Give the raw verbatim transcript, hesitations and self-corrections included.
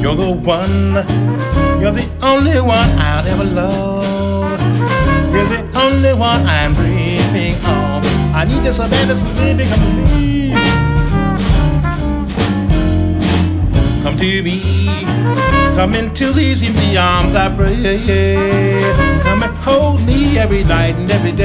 You're the one, you're the only one I'll ever love. You're the only one I'm dreaming of. I need you so bad, so baby, come to me. Come to me, come into these empty arms I pray. Come and hold me every night and every day.